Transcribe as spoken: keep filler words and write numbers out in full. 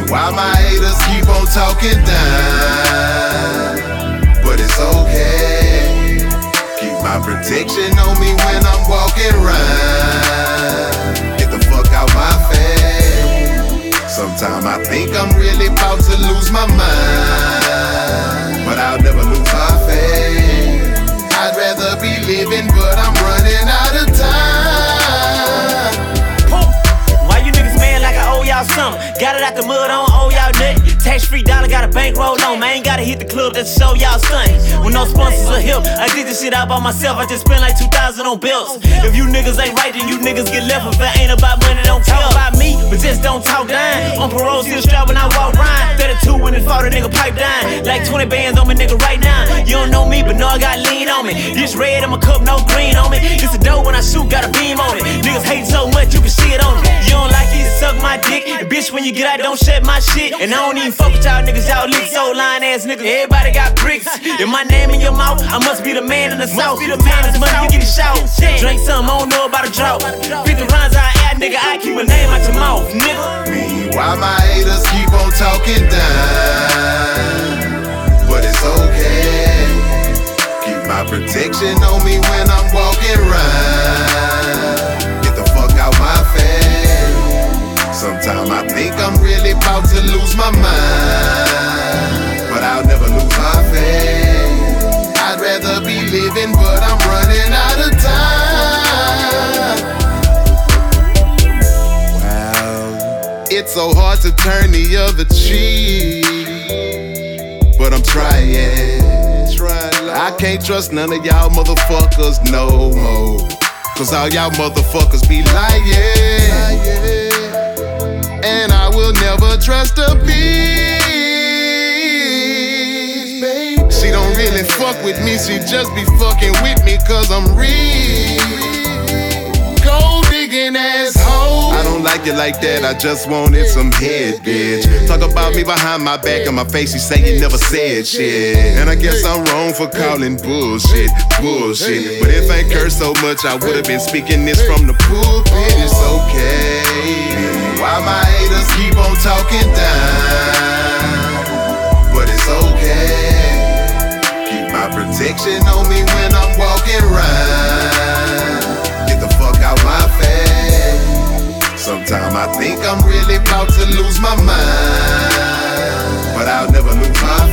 Why my haters keep on talking down? But it's okay. Keep my protection on me when I'm walking around. Get the fuck out my face. Sometimes I think I'm really about to lose my mind, but I'll never lose my faith. I'd rather be living, but I'm running out of time. Why you niggas mad like I owe y'all something? Got it out the mud, I don't owe y'all nothing. Tax-free dollar, got a bankroll on. Man, ain't gotta hit the club just to show y'all stunting. With no sponsors or help, I did this shit out by myself. I just spent like two thousand on belts. If you niggas ain't right, then you niggas get left. If it ain't about money, don't talk about me, but just don't talk down. On parole, still strapped when I walk round. thirty-two when it fought a nigga pipe down. Like twenty bands on me, nigga, right now. You don't know me, but know I got lean on me. This red in my cup, no green on me. This a dough when I shoot, got a beam on it. Niggas hate so much, you can see it on it. You don't like it, suck my dick. And bitch, when you get out, don't shut my shit. And I don't even fuck with y'all niggas, y'all lick so lying ass niggas. Everybody got bricks. If my name in your mouth, I must be the man in the south. Be the man in the money, you get a shout. Drink something, I don't know about a drought. fifty rounds I add, nigga, I keep a name out your mouth, nigga. Me, why my haters keep on talking down? But it's okay. Keep my protection on me when I'm walking around. Get the fuck out my face. Sometimes I think I'm really about to lose my mind, but I'll never lose my faith. I'd rather be living, but I'm running out of time. Wow, it's so hard to turn the other cheek, but I'm trying. I can't trust none of y'all motherfuckers no more, cause all y'all motherfuckers be lying. And I will never trust a bitch. She don't really fuck with me, she just be fucking with me cause I'm real. Gold digging asshole. I don't like it like that, I just wanted some head, bitch. Talk about me behind my back and my face, you say you never said shit. And I guess I'm wrong for calling bullshit, bullshit. But if I ain't cursed so much, I would've been speaking this from the pulpit. It's okay. Why my haters keep on talking down? But it's okay. Keep my protection on me when I'm walking around. Get the fuck out my face. Sometimes I think I'm really about to lose my mind, but I'll never lose my